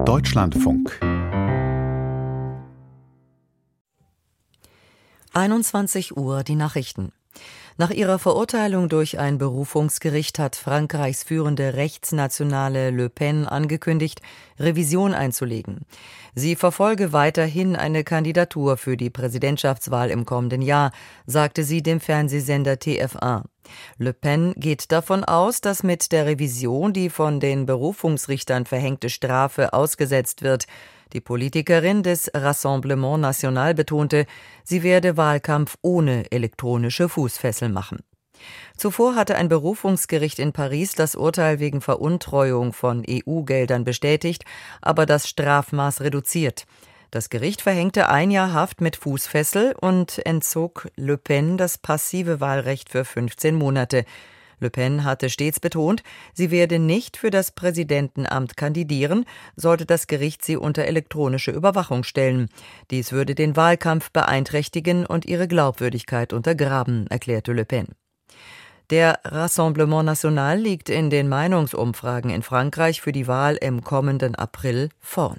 Deutschlandfunk 21 Uhr die Nachrichten. Nach ihrer Verurteilung durch ein Berufungsgericht hat Frankreichs führende Rechtsnationale Le Pen angekündigt, Revision einzulegen. Sie verfolge weiterhin eine Kandidatur für die Präsidentschaftswahl im kommenden Jahr, sagte sie dem Fernsehsender TF1. Le Pen geht davon aus, dass mit der Revision die von den Berufungsrichtern verhängte Strafe ausgesetzt wird. Die Politikerin des Rassemblement National betonte, sie werde Wahlkampf ohne elektronische Fußfessel machen. Zuvor hatte ein Berufungsgericht in Paris das Urteil wegen Veruntreuung von EU-Geldern bestätigt, aber das Strafmaß reduziert. Das Gericht verhängte 1 Jahr Haft mit Fußfessel und entzog Le Pen das passive Wahlrecht für 15 Monate. Le Pen hatte stets betont, sie werde nicht für das Präsidentenamt kandidieren, sollte das Gericht sie unter elektronische Überwachung stellen. Dies würde den Wahlkampf beeinträchtigen und ihre Glaubwürdigkeit untergraben, erklärte Le Pen. Der Rassemblement National liegt in den Meinungsumfragen in Frankreich für die Wahl im kommenden April vorn.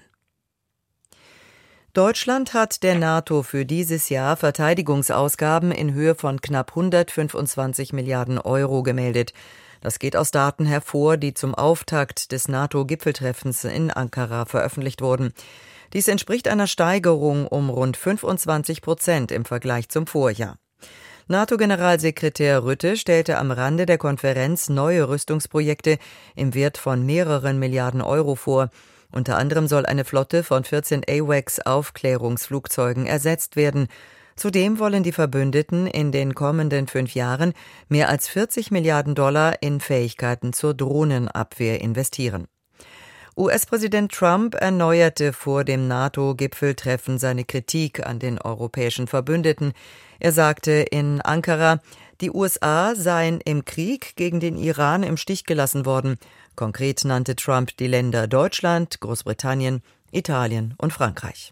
Deutschland hat der NATO für dieses Jahr Verteidigungsausgaben in Höhe von knapp 125 Milliarden Euro gemeldet. Das geht aus Daten hervor, die zum Auftakt des NATO-Gipfeltreffens in Ankara veröffentlicht wurden. Dies entspricht einer Steigerung um rund 25% im Vergleich zum Vorjahr. NATO-Generalsekretär Rutte stellte am Rande der Konferenz neue Rüstungsprojekte im Wert von mehreren Milliarden Euro vor. Unter anderem soll eine Flotte von 14 AWACS-Aufklärungsflugzeugen ersetzt werden. Zudem wollen die Verbündeten in den kommenden 5 Jahren mehr als 40 Milliarden Dollar in Fähigkeiten zur Drohnenabwehr investieren. US-Präsident Trump erneuerte vor dem NATO-Gipfeltreffen seine Kritik an den europäischen Verbündeten. Er sagte in Ankara, die USA seien im Krieg gegen den Iran im Stich gelassen worden. Konkret nannte Trump die Länder Deutschland, Großbritannien, Italien und Frankreich.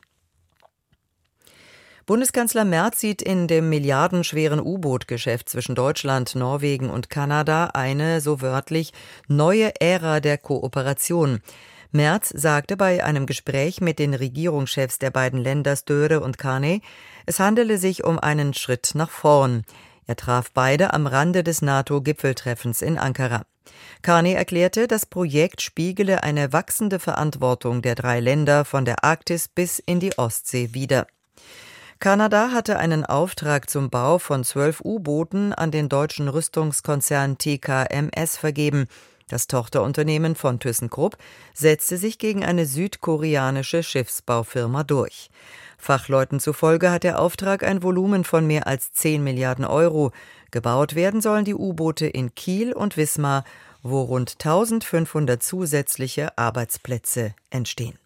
Bundeskanzler Merz sieht in dem milliardenschweren U-Boot-Geschäft zwischen Deutschland, Norwegen und Kanada eine, so wörtlich, neue Ära der Kooperation. Merz sagte bei einem Gespräch mit den Regierungschefs der beiden Länder Störe und Carney, es handele sich um einen Schritt nach vorn. Er traf beide am Rande des NATO-Gipfeltreffens in Ankara. Carney erklärte, das Projekt spiegele eine wachsende Verantwortung der 3 Länder von der Arktis bis in die Ostsee wider. Kanada hatte einen Auftrag zum Bau von 12 U-Booten an den deutschen Rüstungskonzern TKMS vergeben. Das Tochterunternehmen von ThyssenKrupp setzte sich gegen eine südkoreanische Schiffsbaufirma durch. Fachleuten zufolge hat der Auftrag ein Volumen von mehr als 10 Milliarden Euro. Gebaut werden sollen die U-Boote in Kiel und Wismar, wo rund 1500 zusätzliche Arbeitsplätze entstehen.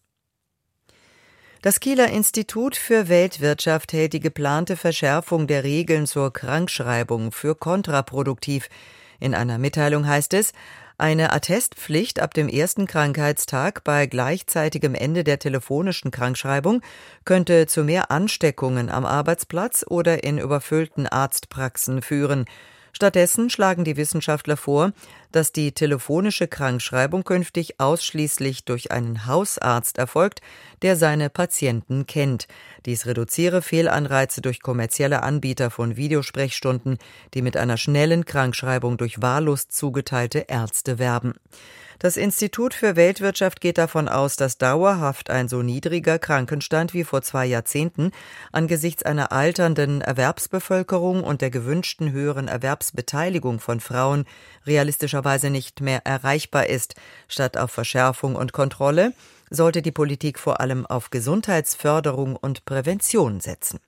Das Kieler Institut für Weltwirtschaft hält die geplante Verschärfung der Regeln zur Krankschreibung für kontraproduktiv. In einer Mitteilung heißt es, eine Attestpflicht ab dem ersten Krankheitstag bei gleichzeitigem Ende der telefonischen Krankschreibung könnte zu mehr Ansteckungen am Arbeitsplatz oder in überfüllten Arztpraxen führen. Stattdessen schlagen die Wissenschaftler vor, dass die telefonische Krankschreibung künftig ausschließlich durch einen Hausarzt erfolgt, der seine Patienten kennt. Dies reduziere Fehlanreize durch kommerzielle Anbieter von Videosprechstunden, die mit einer schnellen Krankschreibung durch wahllos zugeteilte Ärzte werben. Das Institut für Weltwirtschaft geht davon aus, dass dauerhaft ein so niedriger Krankenstand wie vor 2 Jahrzehnten angesichts einer alternden Erwerbsbevölkerung und der gewünschten höheren Erwerbsbeteiligung von Frauen realistischerweise nicht mehr erreichbar ist. Statt auf Verschärfung und Kontrolle sollte die Politik vor allem auf Gesundheitsförderung und Prävention setzen.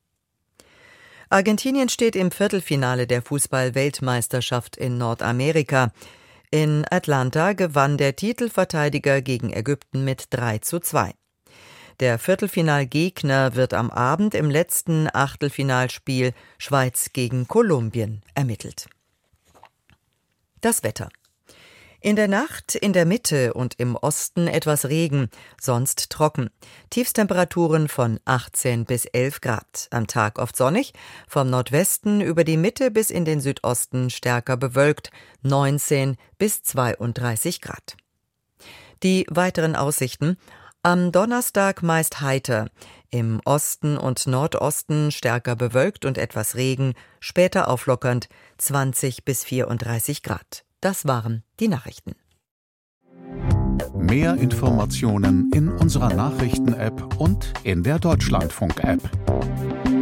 Argentinien steht im Viertelfinale der Fußball-Weltmeisterschaft in Nordamerika. In Atlanta gewann der Titelverteidiger gegen Ägypten mit 3:2. Der Viertelfinalgegner wird am Abend im letzten Achtelfinalspiel Schweiz gegen Kolumbien ermittelt. Das Wetter. In der Nacht in der Mitte und im Osten etwas Regen, sonst trocken. Tiefstemperaturen von 18 bis 11 Grad. Am Tag oft sonnig, vom Nordwesten über die Mitte bis in den Südosten stärker bewölkt, 19 bis 32 Grad. Die weiteren Aussichten. Am Donnerstag meist heiter. Im Osten und Nordosten stärker bewölkt und etwas Regen, später auflockernd 20 bis 34 Grad. Das waren die Nachrichten. Mehr Informationen in unserer Nachrichten-App und in der Deutschlandfunk-App.